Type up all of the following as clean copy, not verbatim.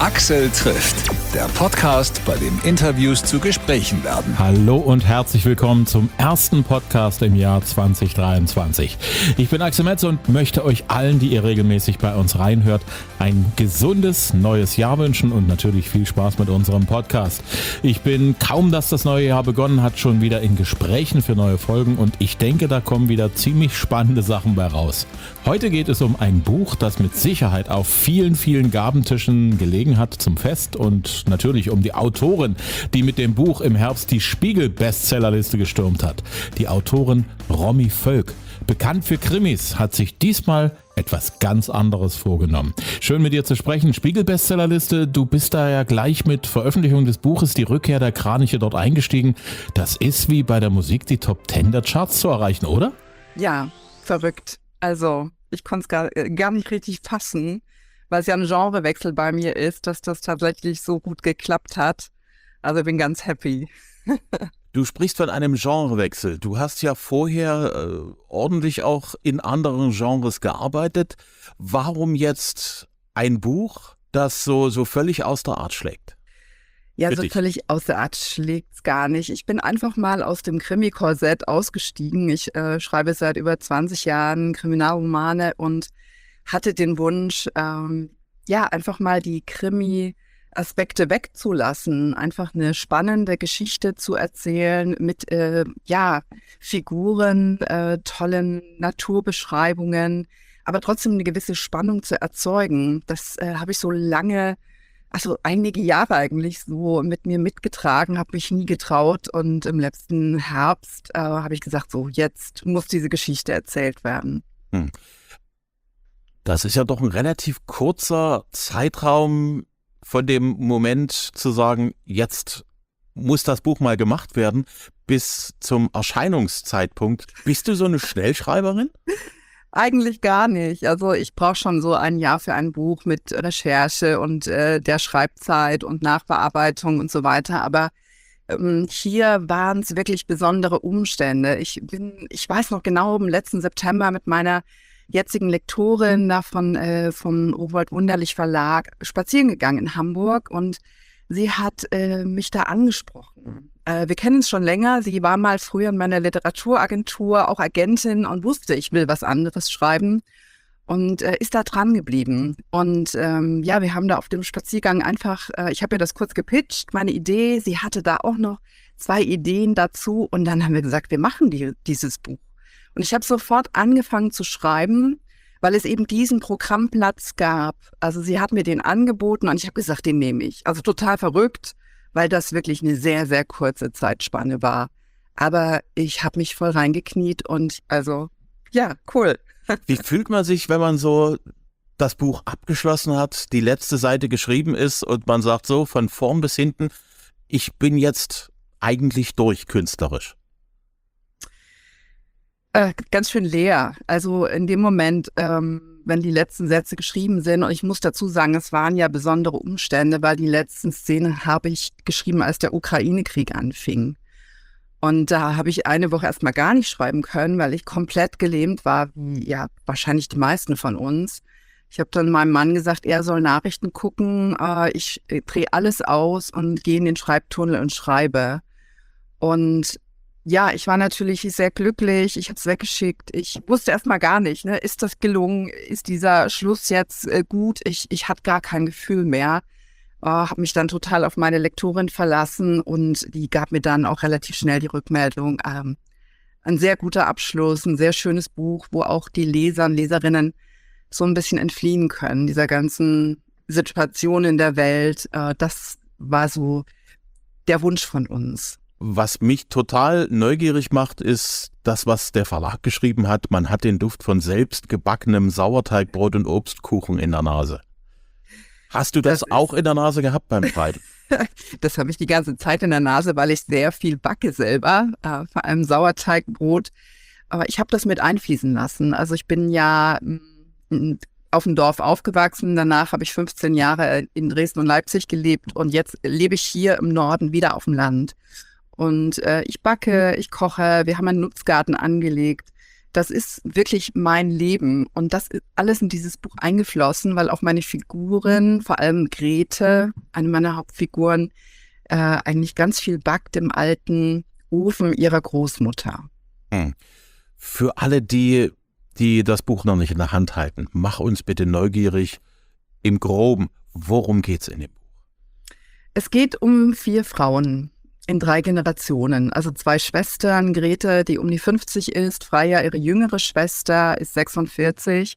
Axel trifft, der Podcast, bei dem Interviews zu Gesprächen werden. Hallo und herzlich willkommen zum ersten Podcast im Jahr 2023. Ich bin Axel Metz und möchte euch allen, die ihr regelmäßig bei uns reinhört, ein gesundes neues Jahr wünschen und natürlich viel Spaß mit unserem Podcast. Ich bin kaum, dass das neue Jahr begonnen hat, schon wieder in Gesprächen für neue Folgen und ich denke, da kommen wieder ziemlich spannende Sachen bei raus. Heute geht es um ein Buch, das mit Sicherheit auf vielen, vielen Gabentischen gelegen hat zum Fest und natürlich um die Autorin, die mit dem Buch im Herbst die Spiegel-Bestsellerliste gestürmt hat. Die Autorin Romy Völk, bekannt für Krimis, hat sich diesmal etwas ganz anderes vorgenommen. Schön mit dir zu sprechen. Spiegel-Bestsellerliste, du bist da ja gleich mit Veröffentlichung des Buches Die Rückkehr der Kraniche dort eingestiegen. Das ist wie bei der Musik die Top 10 der Charts zu erreichen, oder? Ja, verrückt. Also, ich konnte es gar nicht richtig fassen, weil es ja ein Genrewechsel bei mir ist, dass das tatsächlich so gut geklappt hat. Also ich bin ganz happy. Du sprichst von einem Genrewechsel. Du hast ja vorher ordentlich auch in anderen Genres gearbeitet. Warum jetzt ein Buch, das so völlig aus der Art schlägt? Ja, so völlig aus der Art schlägt es gar nicht. Ich bin einfach mal aus dem Krimi-Korsett ausgestiegen. Ich schreibe seit über 20 Jahren Kriminalromane und hatte den Wunsch, einfach mal die Krimi-Aspekte wegzulassen, einfach eine spannende Geschichte zu erzählen mit Figuren, tollen Naturbeschreibungen, aber trotzdem eine gewisse Spannung zu erzeugen. Das habe ich so lange, also einige Jahre eigentlich so mit mir mitgetragen, habe mich nie getraut und im letzten Herbst habe ich gesagt, so jetzt muss diese Geschichte erzählt werden. Das ist ja doch ein relativ kurzer Zeitraum von dem Moment zu sagen, jetzt muss das Buch mal gemacht werden, bis zum Erscheinungszeitpunkt. Bist du so eine Schnellschreiberin? Eigentlich gar nicht. Also ich brauche schon so ein Jahr für ein Buch mit Recherche und der Schreibzeit und Nachbearbeitung und so weiter. Aber hier waren es wirklich besondere Umstände. Ich weiß noch genau, im letzten September mit meiner jetzigen Lektorin da vom Rowohlt Wunderlich Verlag spazieren gegangen in Hamburg und sie hat mich da angesprochen. Wir kennen uns schon länger. Sie war mal früher in meiner Literaturagentur auch Agentin und wusste, ich will was anderes schreiben und ist da dran geblieben. Und wir haben da auf dem Spaziergang einfach, ich habe ihr das kurz gepitcht, meine Idee. Sie hatte da auch noch 2 Ideen dazu und dann haben wir gesagt, wir machen dieses Buch. Und ich habe sofort angefangen zu schreiben, weil es eben diesen Programmplatz gab. Also sie hat mir den angeboten und ich habe gesagt, den nehme ich. Also total verrückt, weil das wirklich eine sehr, sehr kurze Zeitspanne war. Aber ich habe mich voll reingekniet und cool. Wie fühlt man sich, wenn man so das Buch abgeschlossen hat, die letzte Seite geschrieben ist und man sagt so von vorn bis hinten, ich bin jetzt eigentlich durch künstlerisch? Ganz schön leer. Also in dem Moment, wenn die letzten Sätze geschrieben sind, und ich muss dazu sagen, es waren ja besondere Umstände, weil die letzten Szenen habe ich geschrieben, als der Ukraine-Krieg anfing. Und da habe ich eine Woche erstmal gar nicht schreiben können, weil ich komplett gelähmt war, wie ja wahrscheinlich die meisten von uns. Ich habe dann meinem Mann gesagt, er soll Nachrichten gucken, ich drehe alles aus und gehe in den Schreibtunnel und schreibe. Und ja, ich war natürlich sehr glücklich, ich habe es weggeschickt, ich wusste erstmal gar nicht, ne, ist das gelungen, ist dieser Schluss jetzt gut, ich hatte gar kein Gefühl mehr, habe mich dann total auf meine Lektorin verlassen und die gab mir dann auch relativ schnell die Rückmeldung, ein sehr guter Abschluss, ein sehr schönes Buch, wo auch die Leser und Leserinnen so ein bisschen entfliehen können, dieser ganzen Situation in der Welt, das war so der Wunsch von uns. Was mich total neugierig macht, ist das, was der Verlag geschrieben hat. Man hat den Duft von selbst gebackenem Sauerteigbrot und Obstkuchen in der Nase. Hast du das auch in der Nase gehabt beim Schreiben? Das habe ich die ganze Zeit in der Nase, weil ich sehr viel backe selber, vor allem Sauerteigbrot. Aber ich habe das mit einfließen lassen. Also ich bin ja auf dem Dorf aufgewachsen. Danach habe ich 15 Jahre in Dresden und Leipzig gelebt und jetzt lebe ich hier im Norden wieder auf dem Land. Und ich backe, ich koche, wir haben einen Nutzgarten angelegt. das ist wirklich mein Leben. Und das ist alles in dieses Buch eingeflossen, weil auch meine Figuren, vor allem Grete, eine meiner Hauptfiguren, eigentlich ganz viel backt im alten Ofen ihrer Großmutter. Für alle, die das Buch noch nicht in der Hand halten, mach uns bitte neugierig im Groben. Worum geht's in dem Buch? Es geht um 4 Frauen in 3 Generationen. Also 2 Schwestern, Grete, die um die 50 ist, Freya, ihre jüngere Schwester, ist 46.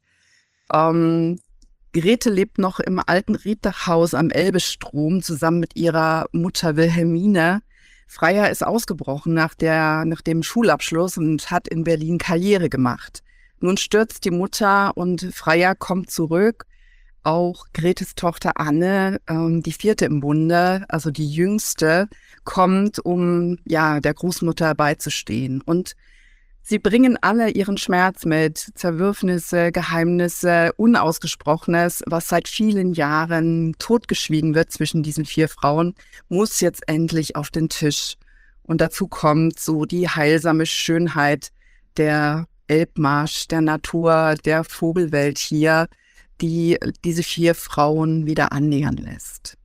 Grete lebt noch im alten Riedachhaus am Elbestrom zusammen mit ihrer Mutter Wilhelmine. Freya ist ausgebrochen nach dem Schulabschluss und hat in Berlin Karriere gemacht. Nun stürzt die Mutter und Freya kommt zurück. Auch Gretes Tochter Anne, die 4. im Bunde, also die jüngste, kommt, um der Großmutter beizustehen. Und sie bringen alle ihren Schmerz mit, Zerwürfnisse, Geheimnisse, Unausgesprochenes, was seit vielen Jahren totgeschwiegen wird zwischen diesen 4 Frauen, muss jetzt endlich auf den Tisch. Und dazu kommt so die heilsame Schönheit der Elbmarsch, der Natur, der Vogelwelt hier, die diese 4 Frauen wieder annähern lässt.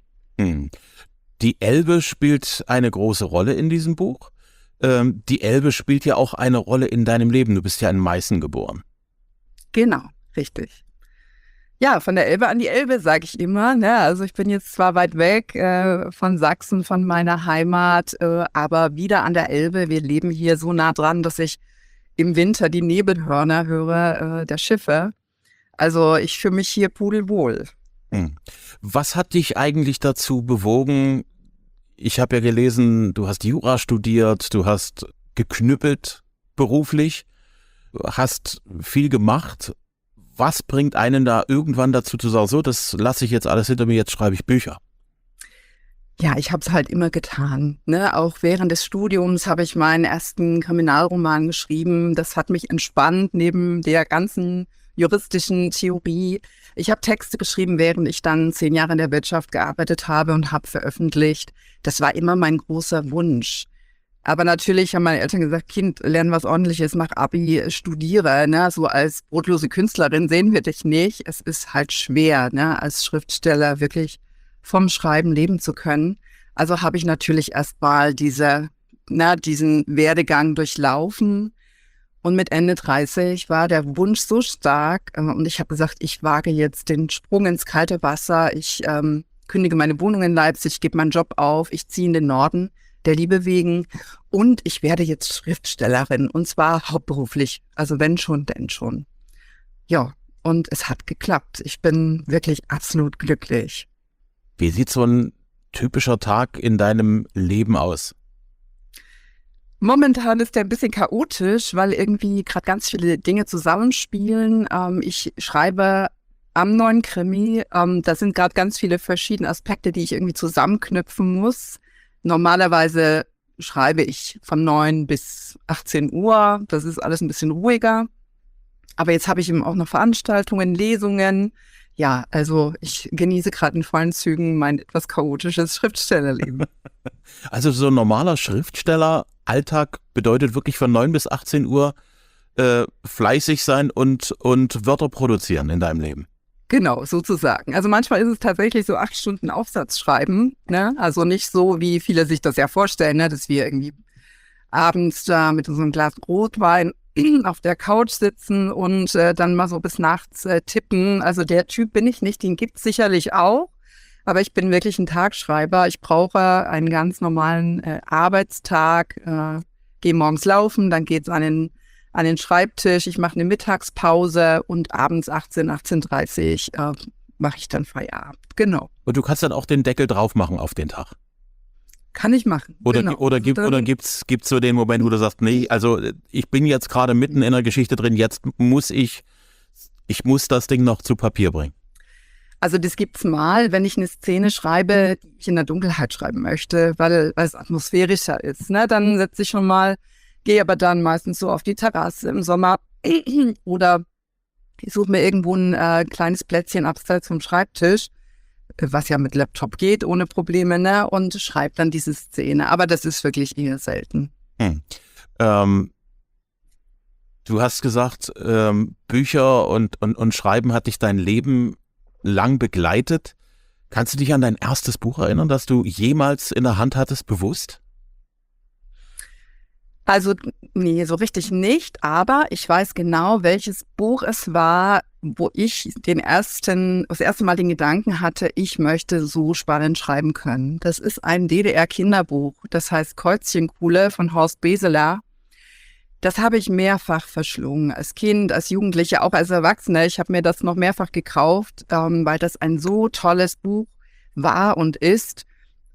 Die Elbe spielt eine große Rolle in diesem Buch. Die Elbe spielt ja auch eine Rolle in deinem Leben. Du bist ja in Meißen geboren. Genau, richtig. Ja, von der Elbe an die Elbe, sage ich immer. Ne? Also ich bin jetzt zwar weit weg von Sachsen, von meiner Heimat, aber wieder an der Elbe. Wir leben hier so nah dran, dass ich im Winter die Nebelhörner höre der Schiffe. Also ich fühle mich hier pudelwohl. Was hat dich eigentlich dazu bewogen? Ich habe ja gelesen, du hast Jura studiert, du hast geknüppelt beruflich, hast viel gemacht. Was bringt einen da irgendwann dazu zu sagen, so, das lasse ich jetzt alles hinter mir, jetzt schreibe ich Bücher? Ja, ich habe es halt immer getan. Ne? Auch während des Studiums habe ich meinen ersten Kriminalroman geschrieben. Das hat mich entspannt neben der ganzen juristischen Theorie. Ich habe Texte geschrieben, während ich dann 10 Jahre in der Wirtschaft gearbeitet habe und habe veröffentlicht. Das war immer mein großer Wunsch. Aber natürlich haben meine Eltern gesagt, Kind, lern was Ordentliches, mach Abi, studiere. Ne? So als brotlose Künstlerin sehen wir dich nicht. Es ist halt schwer, ne? Als Schriftsteller wirklich vom Schreiben leben zu können. Also habe ich natürlich erstmal diesen Werdegang durchlaufen. Und mit Ende 30 war der Wunsch so stark und ich habe gesagt, ich wage jetzt den Sprung ins kalte Wasser. Ich kündige meine Wohnung in Leipzig, gebe meinen Job auf, ich ziehe in den Norden der Liebe wegen und ich werde jetzt Schriftstellerin und zwar hauptberuflich. Also wenn schon, denn schon. Ja, und es hat geklappt. Ich bin wirklich absolut glücklich. Wie sieht so ein typischer Tag in deinem Leben aus? Momentan ist der ein bisschen chaotisch, weil irgendwie gerade ganz viele Dinge zusammenspielen. Ich schreibe am neuen Krimi. Da sind gerade ganz viele verschiedene Aspekte, die ich irgendwie zusammenknüpfen muss. Normalerweise schreibe ich von 9 bis 18 Uhr. Das ist alles ein bisschen ruhiger. Aber jetzt habe ich eben auch noch Veranstaltungen, Lesungen. Ja, also ich genieße gerade in vollen Zügen mein etwas chaotisches Schriftstellerleben. Also so ein normaler Schriftstelleralltag bedeutet wirklich von 9 bis 18 Uhr fleißig sein und Wörter produzieren in deinem Leben. Genau, sozusagen. Also manchmal ist es tatsächlich so 8 Stunden Aufsatz schreiben, ne? Also nicht so, wie viele sich das ja vorstellen, ne? Dass wir irgendwie abends da mit so einem Glas Rotwein auf der Couch sitzen und dann mal so bis nachts tippen. Also der Typ bin ich nicht, den gibt's sicherlich auch. Aber ich bin wirklich ein Tagschreiber. Ich brauche einen ganz normalen Arbeitstag, gehe morgens laufen, dann geht's an den Schreibtisch, ich mache eine Mittagspause und abends 18:30 mache ich dann Feierabend. Genau. Und du kannst dann auch den Deckel drauf machen auf den Tag. Kann ich machen. Oder, genau. oder gibt's so den Moment, wo du sagst, nee, also ich bin jetzt gerade mitten in der Geschichte drin, jetzt muss ich muss das Ding noch zu Papier bringen. Also das gibt's mal, wenn ich eine Szene schreibe, die ich in der Dunkelheit schreiben möchte, weil es atmosphärischer ist. Ne? Dann setze ich schon mal, gehe aber dann meistens so auf die Terrasse im Sommer oder ich suche mir irgendwo ein kleines Plätzchen abseits vom Schreibtisch, was ja mit Laptop geht, ohne Probleme, ne? Und schreibe dann diese Szene. Aber das ist wirklich eher selten. Du hast gesagt, Bücher und Schreiben hat dich dein Leben lang begleitet. Kannst du dich an dein erstes Buch erinnern, das du jemals in der Hand hattest, bewusst? Also, nee, so richtig nicht, aber ich weiß genau, welches Buch es war, wo ich das erste Mal den Gedanken hatte, ich möchte so spannend schreiben können. Das ist ein DDR-Kinderbuch, das heißt Käuzchenkuhle von Horst Beseler. Das habe ich mehrfach verschlungen, als Kind, als Jugendliche, auch als Erwachsene. Ich habe mir das noch mehrfach gekauft, weil das ein so tolles Buch war und ist.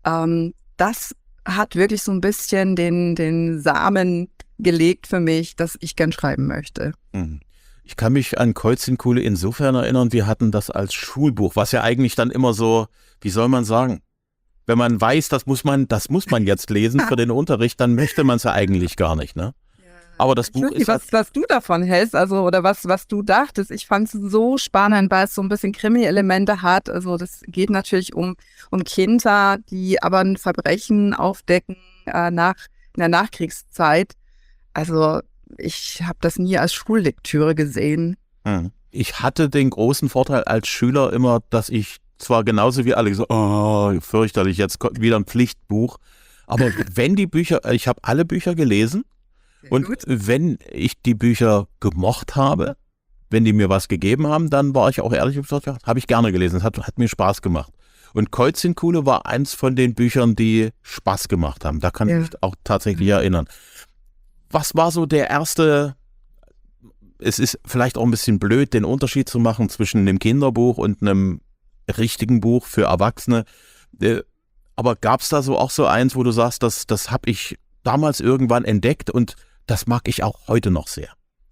Das hat wirklich so ein bisschen den Samen gelegt für mich, dass ich gern schreiben möchte. Ich kann mich an Käuzchenkuhle insofern erinnern, wir hatten das als Schulbuch, was ja eigentlich dann immer so, wie soll man sagen, wenn man weiß, das muss man jetzt lesen für den Unterricht, dann möchte man es ja eigentlich gar nicht, ne? Aber das Buch ist... Was du davon hältst, also oder was du dachtest. Ich fand es so spannend, weil es so ein bisschen Krimi-Elemente hat. Also das geht natürlich um Kinder, die aber ein Verbrechen aufdecken in der Nachkriegszeit. Also ich habe das nie als Schullektüre gesehen. Ich hatte den großen Vorteil als Schüler immer, dass ich zwar genauso wie alle gesagt, oh, fürchterlich, jetzt kommt wieder ein Pflichtbuch. Aber wenn die Bücher, ich habe alle Bücher gelesen. Und wenn ich die Bücher gemocht habe, wenn die mir was gegeben haben, dann war ich auch ehrlich und gesagt, ja, habe ich gerne gelesen. Es hat mir Spaß gemacht. Und Käuzchenkuhle war eins von den Büchern, die Spaß gemacht haben. Da kann ich mich auch tatsächlich erinnern. Was war so der erste, es ist vielleicht auch ein bisschen blöd, den Unterschied zu machen zwischen einem Kinderbuch und einem richtigen Buch für Erwachsene. Aber gab es da so auch so eins, wo du sagst, das habe ich damals irgendwann entdeckt und das mag ich auch heute noch sehr?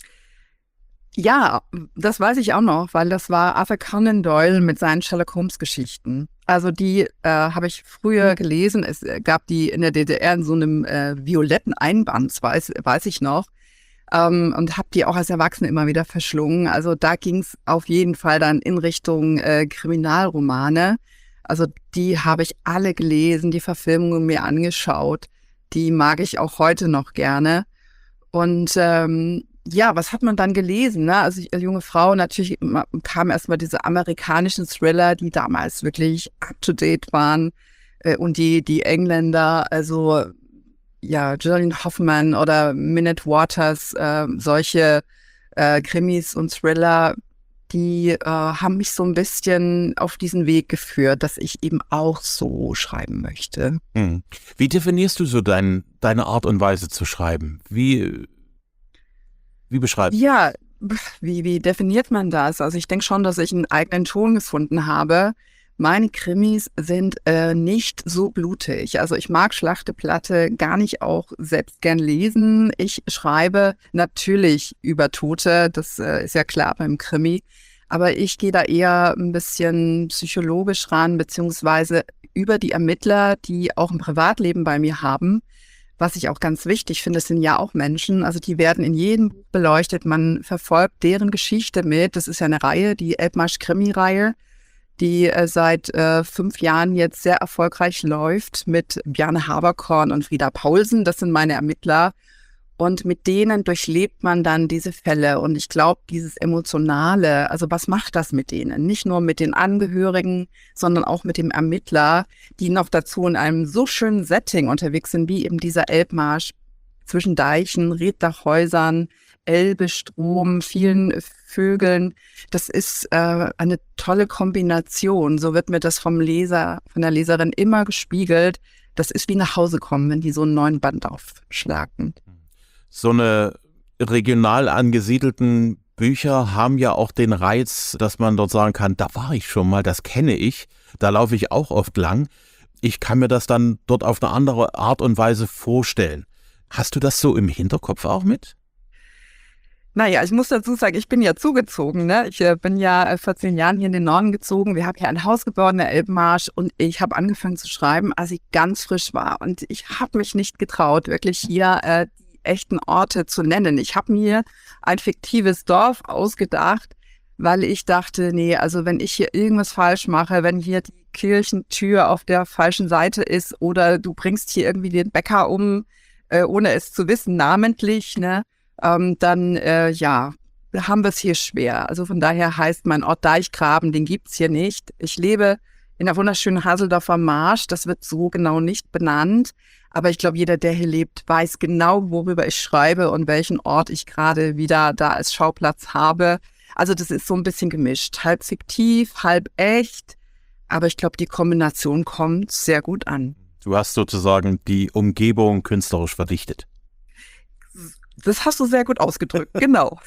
Ja, das weiß ich auch noch, weil das war Arthur Conan Doyle mit seinen Sherlock Holmes Geschichten. Also die habe ich früher gelesen. Es gab die in der DDR in so einem violetten Einband, weiß ich noch. Und habe die auch als Erwachsene immer wieder verschlungen. Also da ging es auf jeden Fall dann in Richtung Kriminalromane. Also die habe ich alle gelesen, die Verfilmungen mir angeschaut. Die mag ich auch heute noch gerne. Und was hat man dann gelesen? Ne? Also ich, als junge Frau natürlich kamen erstmal diese amerikanischen Thriller, die damals wirklich up-to-date waren. Und die Engländer, also Gillian Hoffman oder Minette Waters, solche Krimis und Thriller, die haben mich so ein bisschen auf diesen Weg geführt, dass ich eben auch so schreiben möchte. Wie definierst du so deine Art und Weise zu schreiben? Wie beschreibst du? Ja, wie definiert man das? Also ich denke schon, dass ich einen eigenen Ton gefunden habe. Meine Krimis sind nicht so blutig. Also ich mag Schlachteplatte gar nicht auch selbst gern lesen. Ich schreibe natürlich über Tote, das ist ja klar beim Krimi. Aber ich gehe da eher ein bisschen psychologisch ran, beziehungsweise über die Ermittler, die auch ein Privatleben bei mir haben. Was ich auch ganz wichtig finde, es sind ja auch Menschen, also die werden in jedem Buch beleuchtet. Man verfolgt deren Geschichte mit. Das ist ja eine Reihe, die Elbmarsch-Krimi-Reihe, die seit 5 Jahren jetzt sehr erfolgreich läuft mit Bjarne Haverkorn und Frieda Paulsen. Das sind meine Ermittler. Und mit denen durchlebt man dann diese Fälle. Und ich glaube, dieses Emotionale, also was macht das mit denen? Nicht nur mit den Angehörigen, sondern auch mit dem Ermittler, die noch dazu in einem so schönen Setting unterwegs sind, wie eben dieser Elbmarsch zwischen Deichen, Reddachhäusern, Elbe, Strom, vielen Vögeln. Das ist eine tolle Kombination. So wird mir das vom Leser, von der Leserin immer gespiegelt. Das ist wie nach Hause kommen, wenn die so einen neuen Band aufschlagen. So eine regional angesiedelten Bücher haben ja auch den Reiz, dass man dort sagen kann, da war ich schon mal, das kenne ich, da laufe ich auch oft lang. Ich kann mir das dann dort auf eine andere Art und Weise vorstellen. Hast du das so im Hinterkopf auch mit? Naja, ich muss dazu sagen, ich bin ja zugezogen. Ne? Ich bin ja vor 10 Jahren hier in den Norden gezogen. Wir haben hier ein Haus gebaut in der Elbmarsch und ich habe angefangen zu schreiben, als ich ganz frisch war. Und ich habe mich nicht getraut, wirklich hier die echten Orte zu nennen. Ich habe mir ein fiktives Dorf ausgedacht, weil ich dachte, nee, also wenn ich hier irgendwas falsch mache, wenn hier die Kirchentür auf der falschen Seite ist oder du bringst hier irgendwie den Bäcker um, ohne es zu wissen, namentlich, ne? dann haben wir es hier schwer. Also von daher heißt mein Ort Deichgraben, den gibt's hier nicht. Ich lebe in der wunderschönen Haseldorfer Marsch, das wird so genau nicht benannt. Aber ich glaube, jeder, der hier lebt, weiß genau, worüber ich schreibe und welchen Ort ich gerade wieder da als Schauplatz habe. Also das ist so ein bisschen gemischt, halb fiktiv, halb echt. Aber ich glaube, die Kombination kommt sehr gut an. Du hast sozusagen die Umgebung künstlerisch verdichtet. Das hast du sehr gut ausgedrückt, genau.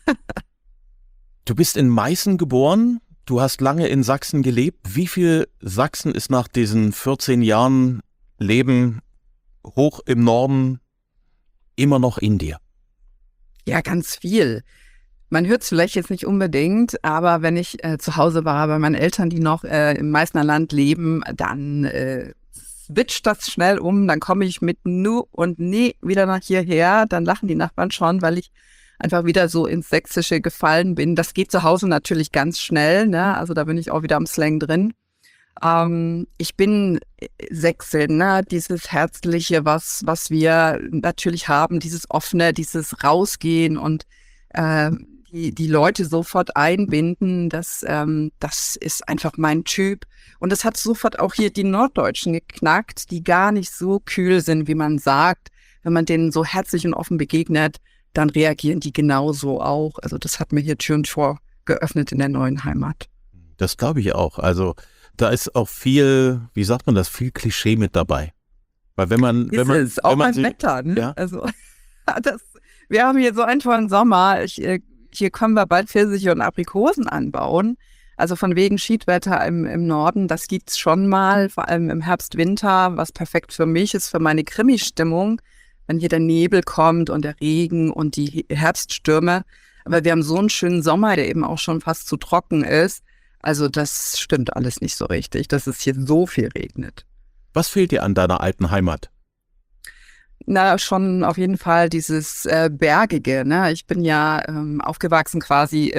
Du bist in Meißen geboren, du hast lange in Sachsen gelebt. Wie viel Sachsen ist nach diesen 14 Jahren Leben hoch im Norden immer noch in dir? Ja, ganz viel. Man hört es vielleicht jetzt nicht unbedingt, aber wenn ich zu Hause war bei meinen Eltern, die noch im Meißner Land leben, dann switcht das schnell um, dann komme ich mit Nu und Nee wieder nach hierher, dann lachen die Nachbarn schon, weil ich einfach wieder so ins Sächsische gefallen bin. Das geht zu Hause natürlich ganz schnell, ne? Also da bin ich auch wieder am Slang drin. Ich bin Sächsin, ne? Dieses Herzliche, was wir natürlich haben, dieses Offene, dieses Rausgehen und die Leute sofort einbinden, das ist einfach mein Typ. Und das hat sofort auch hier die Norddeutschen geknackt, die gar nicht so kühl sind, wie man sagt. Wenn man denen so herzlich und offen begegnet, dann reagieren die genauso auch. Also das hat mir hier Tür und Tor geöffnet in der neuen Heimat. Das glaube ich auch. Also da ist auch viel, wie sagt man das, viel Klischee mit dabei. Weil wenn man auch mein Wetter, ne? Ja? Also wir haben hier so einen tollen Sommer. Hier können wir bald Pfirsiche und Aprikosen anbauen. Also von wegen Schiedwetter im Norden, das gibt's schon mal, vor allem im Herbst, Winter, was perfekt für mich ist, für meine Krimi-Stimmung, wenn hier der Nebel kommt und der Regen und die Herbststürme. Aber wir haben so einen schönen Sommer, der eben auch schon fast zu trocken ist. Also das stimmt alles nicht so richtig, dass es hier so viel regnet. Was fehlt dir an deiner alten Heimat? Na, schon auf jeden Fall dieses Bergige, ne? Ich bin ja aufgewachsen quasi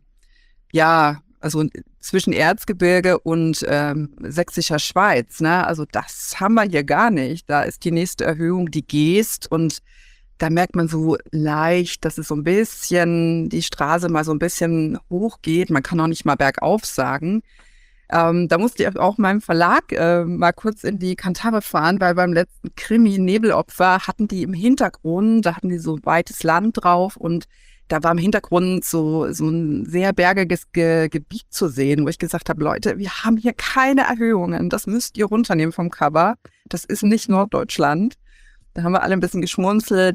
also zwischen Erzgebirge und sächsischer Schweiz, ne? Also das haben wir hier gar nicht. Da ist die nächste Erhöhung die Geest und da merkt man so leicht, dass es so ein bisschen, die Straße mal so ein bisschen hochgeht. Man kann auch nicht mal bergauf sagen. Da musste ich auch meinem Verlag mal kurz in die Kantare fahren, weil beim letzten Krimi Nebelopfer hatten die im Hintergrund, da hatten die so weites Land drauf und da war im Hintergrund so ein sehr bergiges Gebiet zu sehen, wo ich gesagt habe, Leute, wir haben hier keine Erhöhungen, das müsst ihr runternehmen vom Cover. Das ist nicht Norddeutschland. Da haben wir alle ein bisschen geschmunzelt,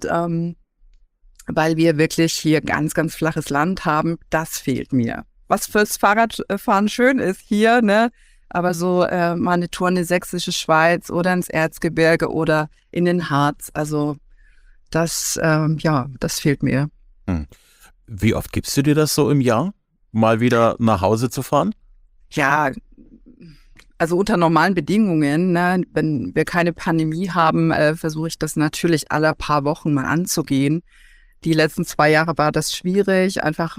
weil wir wirklich hier ganz, ganz flaches Land haben. Das fehlt mir. Was fürs Fahrradfahren schön ist hier, ne? Aber so mal eine Tour in die sächsische Schweiz oder ins Erzgebirge oder in den Harz, also das fehlt mir. Wie oft gibst du dir das so im Jahr, mal wieder nach Hause zu fahren? Ja, also unter normalen Bedingungen, ne, wenn wir keine Pandemie haben, versuche ich das natürlich alle paar Wochen mal anzugehen. Die letzten 2 Jahre war das schwierig, einfach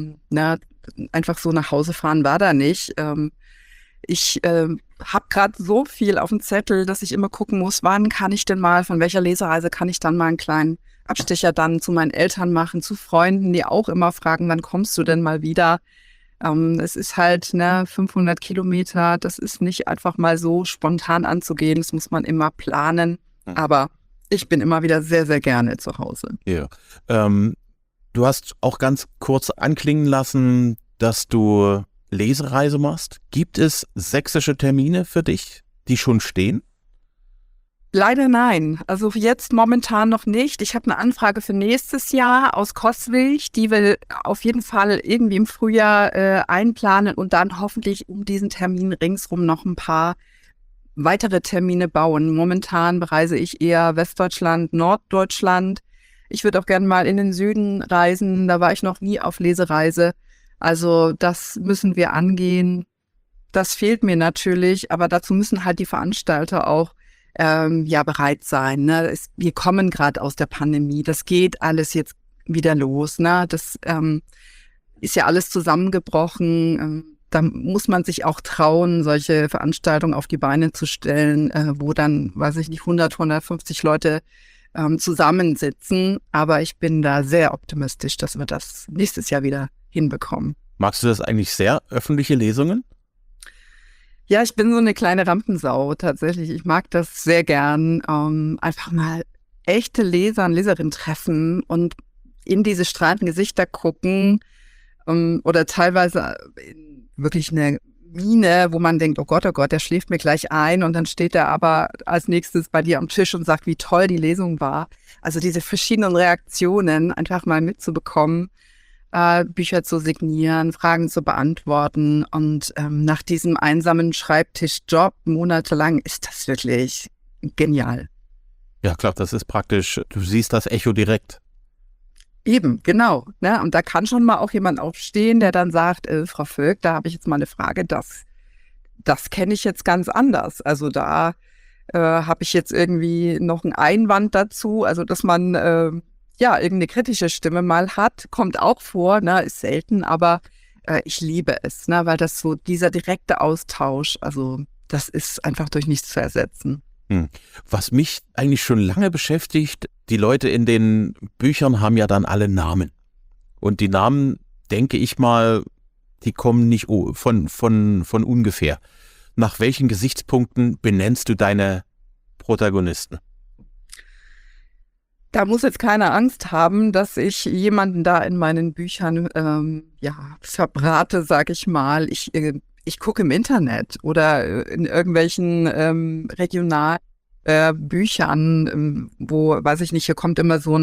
so nach Hause fahren war da nicht. Ich habe gerade so viel auf dem Zettel, dass ich immer gucken muss, wann kann ich denn mal, von welcher Lesereise kann ich dann mal einen kleinen Abstecher dann zu meinen Eltern machen, zu Freunden, die auch immer fragen, wann kommst du denn mal wieder? Es ist halt 500 Kilometer, das ist nicht einfach mal so spontan anzugehen, das muss man immer planen, aber ich bin immer wieder sehr, sehr gerne zu Hause. Ja. Du hast auch ganz kurz anklingen lassen, dass du Lesereise machst. Gibt es sächsische Termine für dich, die schon stehen? Leider nein. Also jetzt momentan noch nicht. Ich habe eine Anfrage für nächstes Jahr aus Coswig. Die will auf jeden Fall irgendwie im Frühjahr einplanen und dann hoffentlich um diesen Termin ringsrum noch ein paar weitere Termine bauen. Momentan bereise ich eher Westdeutschland, Norddeutschland. Ich würde auch gerne mal in den Süden reisen. Da war ich noch nie auf Lesereise. Also das müssen wir angehen. Das fehlt mir natürlich, aber dazu müssen halt die Veranstalter auch bereit sein. Ne? Wir kommen gerade aus der Pandemie. Das geht alles jetzt wieder los. Ne? Das ist ja alles zusammengebrochen. Da muss man sich auch trauen, solche Veranstaltungen auf die Beine zu stellen, wo dann, weiß ich nicht, 100, 150 Leute zusammensitzen. Aber ich bin da sehr optimistisch, dass wir das nächstes Jahr wieder hinbekommen. Magst du das eigentlich sehr, öffentliche Lesungen? Ja, ich bin so eine kleine Rampensau tatsächlich. Ich mag das sehr gern. Einfach mal echte Leser und Leserinnen treffen und in diese strahlenden Gesichter gucken oder teilweise in wirklich eine Miene, wo man denkt, oh Gott, der schläft mir gleich ein und dann steht er aber als nächstes bei dir am Tisch und sagt, wie toll die Lesung war. Also diese verschiedenen Reaktionen einfach mal mitzubekommen, Bücher zu signieren, Fragen zu beantworten und nach diesem einsamen Schreibtischjob monatelang ist das wirklich genial. Ja, klar, das ist praktisch, du siehst das Echo direkt. Eben, genau. Ne? Und da kann schon mal auch jemand aufstehen, der dann sagt, Frau Völk, da habe ich jetzt mal eine Frage, das kenne ich jetzt ganz anders. Also da habe ich jetzt irgendwie noch einen Einwand dazu, also dass man irgendeine kritische Stimme mal hat, kommt auch vor, ne? Ist selten, aber ich liebe es, ne? Weil das so dieser direkte Austausch, also das ist einfach durch nichts zu ersetzen. Was mich eigentlich schon lange beschäftigt, die Leute in den Büchern haben ja dann alle Namen. Und die Namen, denke ich mal, die kommen nicht von ungefähr. Nach welchen Gesichtspunkten benennst du deine Protagonisten? Da muss jetzt keiner Angst haben, dass ich jemanden da in meinen Büchern verbrate, sag ich mal. Ich gucke im Internet oder in irgendwelchen Regionalbüchern, wo, weiß ich nicht, hier kommt immer so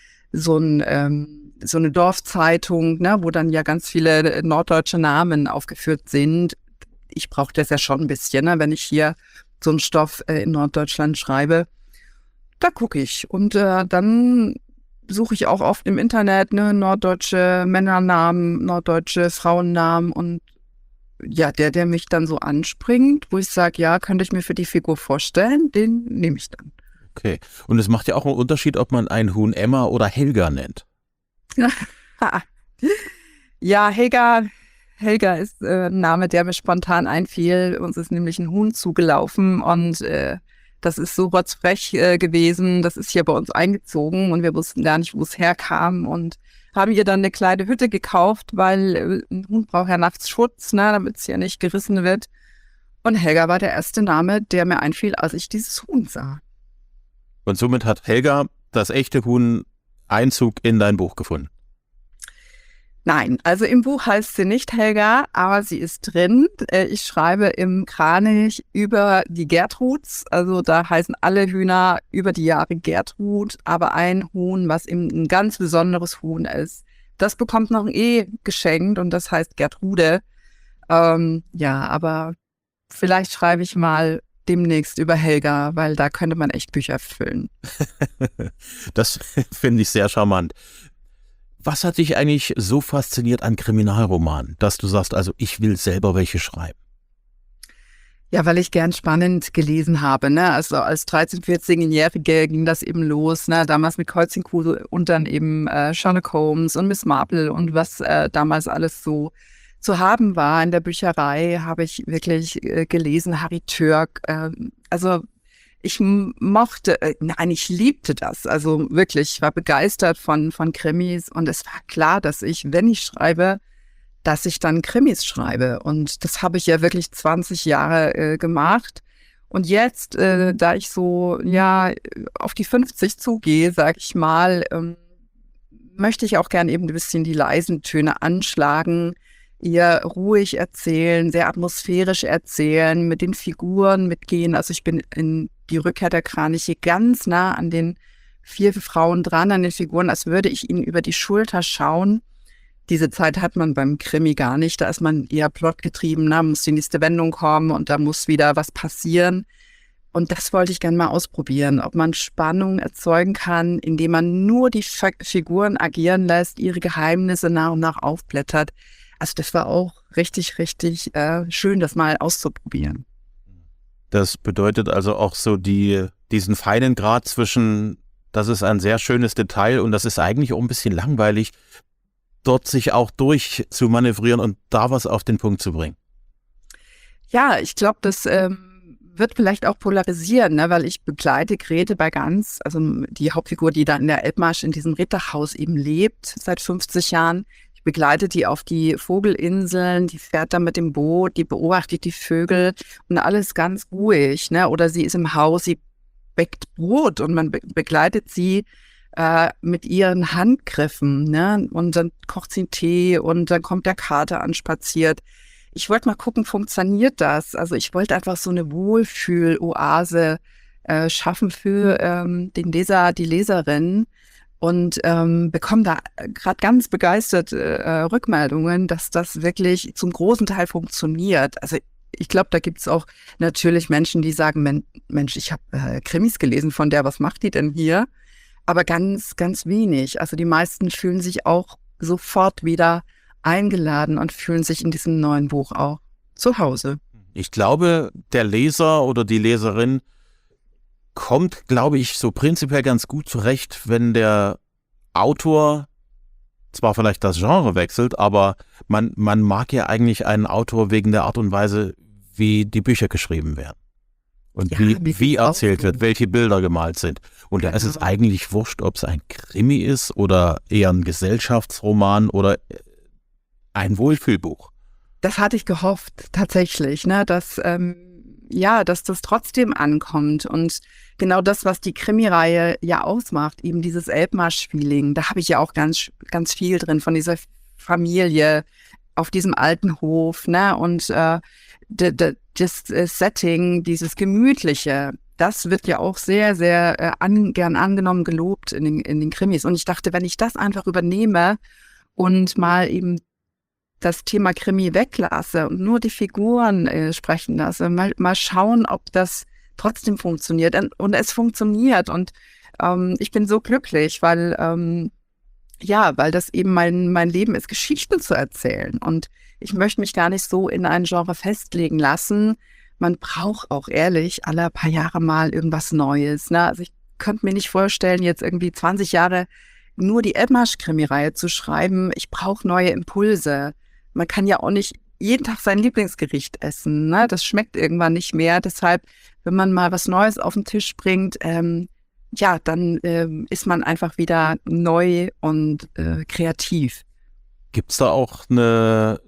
eine Dorfzeitung, ne, wo dann ja ganz viele norddeutsche Namen aufgeführt sind. Ich brauche das ja schon ein bisschen, ne, wenn ich hier so einen Stoff in Norddeutschland schreibe. Da gucke ich und dann suche ich auch oft im Internet, ne, norddeutsche Männernamen, norddeutsche Frauennamen und ja, der mich dann so anspringt, wo ich sage, ja, könnte ich mir für die Figur vorstellen, den nehme ich dann. Okay. Und es macht ja auch einen Unterschied, ob man ein Huhn Emma oder Helga nennt. Ja, Helga ist ein Name, der mir spontan einfiel. Uns ist nämlich ein Huhn zugelaufen und das ist so rotzfrech gewesen. Das ist hier bei uns eingezogen und wir wussten gar nicht, wo es herkam und haben ihr dann eine kleine Hütte gekauft, weil ein Huhn braucht ja nachts Schutz, ne, damit es ja nicht gerissen wird. Und Helga war der erste Name, der mir einfiel, als ich dieses Huhn sah. Und somit hat Helga, das echte Huhn, Einzug in dein Buch gefunden. Nein, also im Buch heißt sie nicht Helga, aber sie ist drin. Ich schreibe im Kranich über die Gertruds. Also da heißen alle Hühner über die Jahre Gertrud, aber ein Huhn, was eben ein ganz besonderes Huhn ist, das bekommt noch ein geschenkt und das heißt Gertrude. Aber vielleicht schreibe ich mal demnächst über Helga, weil da könnte man echt Bücher füllen. Das finde ich sehr charmant. Was hat dich eigentlich so fasziniert an Kriminalromanen, dass du sagst, also ich will selber welche schreiben? Ja, weil ich gern spannend gelesen habe, ne? Also als 13-, 14-Jährige ging das eben los, ne? Damals mit Kreuzingkruse und dann eben Sherlock Holmes und Miss Marple und was damals alles so zu haben war in der Bücherei, habe ich wirklich gelesen, Harry Türk. Ich liebte das. Also wirklich, ich war begeistert von Krimis und es war klar, dass ich, wenn ich schreibe, dass ich dann Krimis schreibe. Und das habe ich ja wirklich 20 Jahre gemacht. Und jetzt, da ich so auf die 50 zugehe, sage ich mal, möchte ich auch gern eben ein bisschen die leisen Töne anschlagen, eher ruhig erzählen, sehr atmosphärisch erzählen, mit den Figuren mitgehen. Also ich bin in die Rückkehr der Kraniche ganz nah an den 4 Frauen dran, an den Figuren, als würde ich ihnen über die Schulter schauen. Diese Zeit hat man beim Krimi gar nicht. Da ist man eher plotgetrieben, da muss die nächste Wendung kommen und da muss wieder was passieren. Und das wollte ich gerne mal ausprobieren, ob man Spannung erzeugen kann, indem man nur die Figuren agieren lässt, ihre Geheimnisse nach und nach aufblättert. Also das war auch richtig, richtig schön, das mal auszuprobieren. Das bedeutet also auch so diesen feinen Grad zwischen, das ist ein sehr schönes Detail und das ist eigentlich auch ein bisschen langweilig, dort sich auch durch zu manövrieren und da was auf den Punkt zu bringen. Ja, ich glaube, das wird vielleicht auch polarisieren, ne? Weil ich begleite Grete Bergans, also die Hauptfigur, die da in der Elbmarsch in diesem Ritterhaus eben lebt, seit 50 Jahren. Ich begleite die auf die Vogelinseln, die fährt da mit dem Boot, die beobachtet die Vögel und alles ganz ruhig, ne? Oder sie ist im Haus, sie backt Brot und man begleitet sie mit ihren Handgriffen, ne? Und dann kocht sie einen Tee und dann kommt der Kater anspaziert. Ich wollte mal gucken, funktioniert das? Also ich wollte einfach so eine Wohlfühl-Oase schaffen für den Leser, die Leserin und bekomme da gerade ganz begeistert Rückmeldungen, dass das wirklich zum großen Teil funktioniert. Also ich glaube, da gibt es auch natürlich Menschen, die sagen, Mensch, ich habe Krimis gelesen von der, was macht die denn hier? Aber ganz, ganz wenig. Also die meisten fühlen sich auch sofort wieder eingeladen und fühlen sich in diesem neuen Buch auch zu Hause. Ich glaube, der Leser oder die Leserin kommt, glaube ich, so prinzipiell ganz gut zurecht, wenn der Autor zwar vielleicht das Genre wechselt, aber man mag ja eigentlich einen Autor wegen der Art und Weise, wie die Bücher geschrieben werden. Und Ja, wie erzählt wird, welche Bilder gemalt sind. Und da ist es Genau. eigentlich wurscht, ob es ein Krimi ist oder eher ein Gesellschaftsroman oder ein Wohlfühlbuch. Das hatte ich gehofft, tatsächlich, ne, dass dass das trotzdem ankommt. Und genau das, was die Krimireihe ja ausmacht, eben dieses Elbmarsch-Feeling, da habe ich ja auch ganz, ganz viel drin von dieser Familie auf diesem alten Hof, ne, und das Setting, dieses Gemütliche, das wird ja auch sehr, sehr gern angenommen, gelobt in den Krimis. Und ich dachte, wenn ich das einfach übernehme und mal eben das Thema Krimi weglasse und nur die Figuren sprechen lasse, mal schauen, ob das trotzdem funktioniert. Und es funktioniert. Und ich bin so glücklich, weil das eben mein Leben ist, Geschichten zu erzählen. Und ich möchte mich gar nicht so in ein Genre festlegen lassen. Man braucht auch ehrlich alle paar Jahre mal irgendwas Neues. Ne? Also ich könnte mir nicht vorstellen, jetzt irgendwie 20 Jahre nur die Elbmarsch-Krimireihe zu schreiben. Ich brauche neue Impulse. Man kann ja auch nicht jeden Tag sein Lieblingsgericht essen. Ne? Das schmeckt irgendwann nicht mehr. Deshalb, wenn man mal was Neues auf den Tisch bringt, dann ist man einfach wieder neu und kreativ. Gibt es da auch eine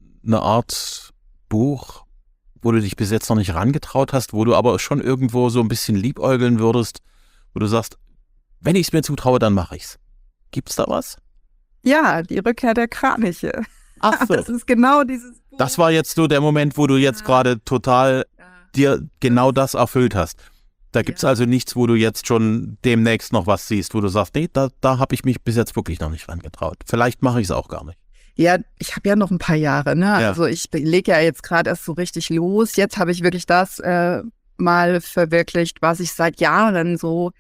Art Buch, wo du dich bis jetzt noch nicht rangetraut hast, wo du aber schon irgendwo so ein bisschen liebäugeln würdest, wo du sagst, wenn ich es mir zutraue, dann mache ich's. Gibt's da was? Ja, die Rückkehr der Kraniche. Ach so. Das ist genau dieses Buch. Das war jetzt so der Moment, wo du jetzt gerade total dir genau das erfüllt hast. Da gibt's also nichts, wo du jetzt schon demnächst noch was siehst, wo du sagst, nee, da habe ich mich bis jetzt wirklich noch nicht rangetraut. Vielleicht mache ich es auch gar nicht. Ja, ich habe ja noch ein paar Jahre, ne? Ja. Also ich lege ja jetzt gerade erst so richtig los. Jetzt habe ich wirklich das mal verwirklicht, was ich seit Jahren so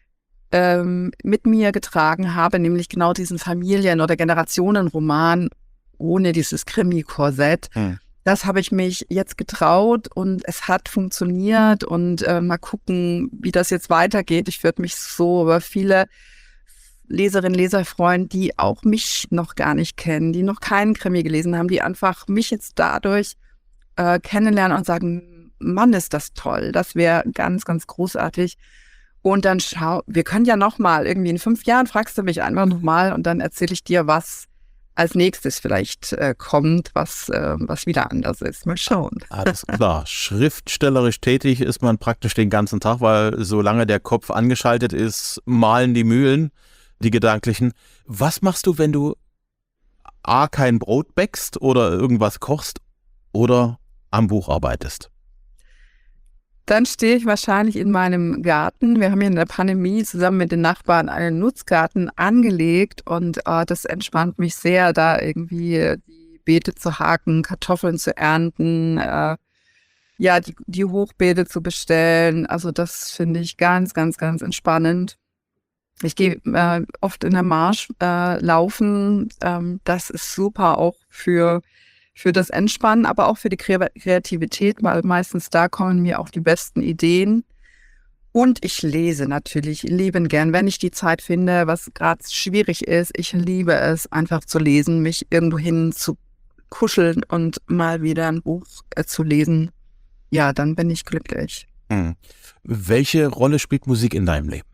mit mir getragen habe, nämlich genau diesen Familien- oder Generationenroman ohne dieses Krimi-Korsett. Das habe ich mich jetzt getraut und es hat funktioniert und mal gucken, wie das jetzt weitergeht. Ich würde mich so über viele Leserinnen, Leser freuen, die auch mich noch gar nicht kennen, die noch keinen Krimi gelesen haben, die einfach mich jetzt dadurch kennenlernen und sagen, Mann, ist das toll, das wäre ganz, ganz großartig. Und dann wir können ja nochmal, irgendwie in 5 Jahren fragst du mich einfach nochmal und dann erzähle ich dir, was als nächstes vielleicht kommt, was wieder anders ist. Mal schauen. Alles klar. Schriftstellerisch tätig ist man praktisch den ganzen Tag, weil solange der Kopf angeschaltet ist, malen die Mühlen, die gedanklichen. Was machst du, wenn du A, kein Brot bäckst oder irgendwas kochst oder am Buch arbeitest? Dann stehe ich wahrscheinlich in meinem Garten. Wir haben hier in der Pandemie zusammen mit den Nachbarn einen Nutzgarten angelegt und das entspannt mich sehr, da irgendwie die Beete zu haken, Kartoffeln zu ernten, die Hochbeete zu bestellen. Also das finde ich ganz, ganz, ganz entspannend. Ich gehe oft in der Marsch laufen. Das ist super auch für das Entspannen, aber auch für die Kreativität, weil meistens da kommen mir auch die besten Ideen. Und ich lese natürlich liebend gern, wenn ich die Zeit finde, was gerade schwierig ist. Ich liebe es, einfach zu lesen, mich irgendwo hin zu kuscheln und mal wieder ein Buch zu lesen. ja, dann bin ich glücklich. Welche Rolle spielt Musik in deinem Leben?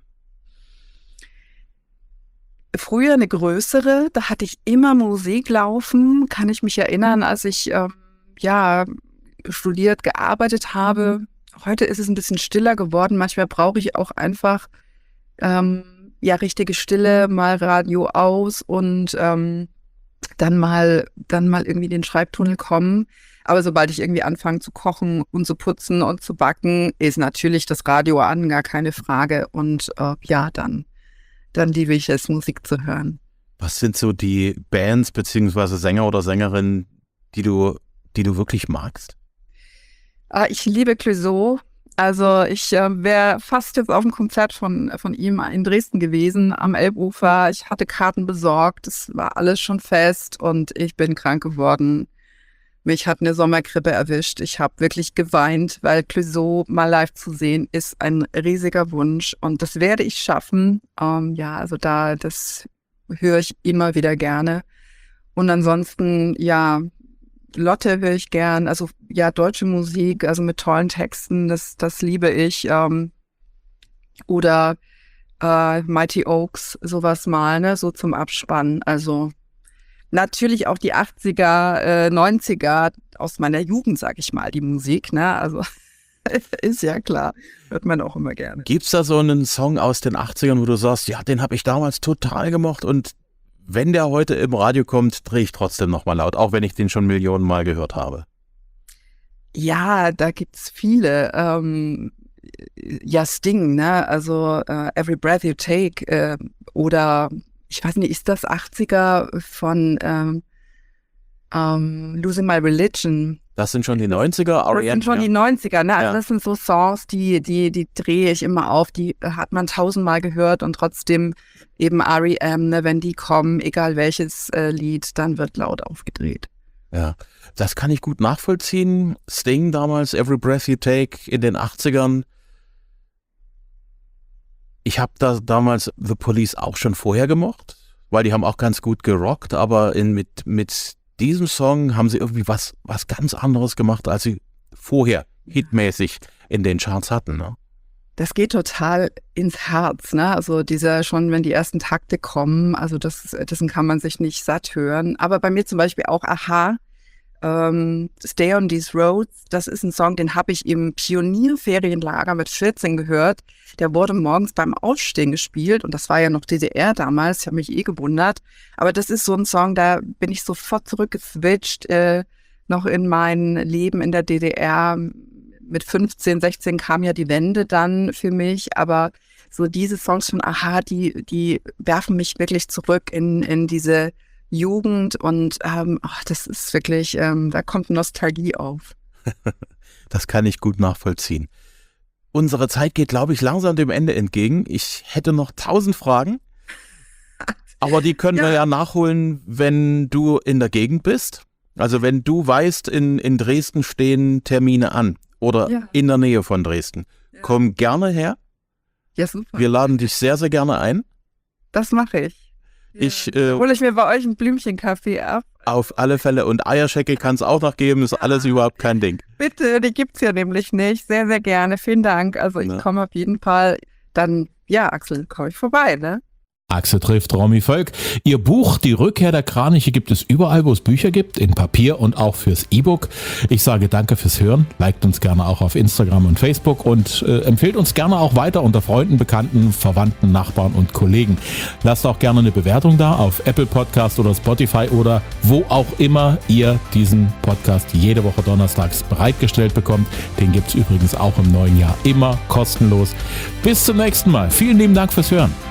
Früher eine größere, da hatte ich immer Musik laufen, kann ich mich erinnern, als ich studiert, gearbeitet habe. Heute ist es ein bisschen stiller geworden. Manchmal brauche ich auch einfach richtige Stille, mal Radio aus und dann mal irgendwie in den Schreibtunnel kommen. Aber sobald ich irgendwie anfange zu kochen und zu putzen und zu backen, ist natürlich das Radio an, gar keine Frage. Und dann liebe ich es, Musik zu hören. Was sind so die Bands beziehungsweise Sänger oder Sängerinnen, die du wirklich magst? Ich liebe Clouseau. Also ich wäre fast jetzt auf dem Konzert von ihm in Dresden gewesen, am Elbufer. Ich hatte Karten besorgt, es war alles schon fest und ich bin krank geworden. Mich hat eine Sommergrippe erwischt. Ich habe wirklich geweint, weil Clouseau mal live zu sehen ist ein riesiger Wunsch und das werde ich schaffen. Das höre ich immer wieder gerne. Und ansonsten, Lotte höre ich gern. Also deutsche Musik, also mit tollen Texten, das liebe ich. Oder Mighty Oaks, sowas mal, ne, so zum Abspannen. Also natürlich auch die 80er, 90er aus meiner Jugend, sag ich mal, die Musik, ne? Also ist ja klar, hört man auch immer gerne. Gibt's da so einen Song aus den 80ern, wo du sagst, ja, den habe ich damals total gemocht und wenn der heute im Radio kommt, drehe ich trotzdem nochmal laut, auch wenn ich den schon Millionen Mal gehört habe? Ja, da gibt's viele. Sting, ne? Also Every Breath You Take oder ich weiß nicht, ist das 80er von Losing My Religion? Das sind schon die 90er? Das sind schon die 90er, ne? Also Ja. das sind so Songs, die drehe ich immer auf, die hat man 1000-mal gehört und trotzdem eben R.E.M., ne? Wenn die kommen, egal welches Lied, dann wird laut aufgedreht. Ja, das kann ich gut nachvollziehen. Sting damals, Every Breath You Take in den 80ern. Ich habe da damals The Police auch schon vorher gemocht, weil die haben auch ganz gut gerockt, aber mit diesem Song haben sie irgendwie was ganz anderes gemacht, als sie vorher hitmäßig in den Charts hatten, ne? Das geht total ins Herz, ne? Also schon, wenn die ersten Takte kommen, also dessen kann man sich nicht satt hören. Aber bei mir zum Beispiel auch Aha, Stay on These Roads, das ist ein Song, den habe ich im Pionierferienlager mit 14 gehört. Der wurde morgens beim Aufstehen gespielt und das war ja noch DDR damals, ich habe mich gewundert. Aber das ist so ein Song, da bin ich sofort zurückgeswitcht, noch in mein Leben in der DDR. Mit 15, 16 kam ja die Wende dann für mich, aber so diese Songs von Aha, die werfen mich wirklich zurück in diese Jugend und das ist wirklich, da kommt Nostalgie auf. Das kann ich gut nachvollziehen. Unsere Zeit geht, glaube ich, langsam dem Ende entgegen. Ich hätte noch 1000 Fragen, aber die können wir ja nachholen, wenn du in der Gegend bist. Also wenn du weißt, in Dresden stehen Termine an oder in der Nähe von Dresden. Ja. Komm gerne her. Ja, super. Wir laden dich sehr, sehr gerne ein. Das mache ich. Hole ich mir bei euch einen Blümchenkaffee ab. Auf alle Fälle. Und Eierschecke kann es auch noch geben. Ist alles überhaupt kein Ding. Bitte, die gibt's ja nämlich nicht. Sehr, sehr gerne. Vielen Dank. Also ich komme auf jeden Fall. Dann, Axel, komme ich vorbei, ne? Axel trifft Romy Völk. Ihr Buch Die Rückkehr der Kraniche gibt es überall, wo es Bücher gibt, in Papier und auch fürs E-Book. Ich sage danke fürs Hören. Liked uns gerne auch auf Instagram und Facebook und empfehlt uns gerne auch weiter unter Freunden, Bekannten, Verwandten, Nachbarn und Kollegen. Lasst auch gerne eine Bewertung da auf Apple Podcast oder Spotify oder wo auch immer ihr diesen Podcast jede Woche donnerstags bereitgestellt bekommt. Den gibt es übrigens auch im neuen Jahr immer kostenlos. Bis zum nächsten Mal. Vielen lieben Dank fürs Hören.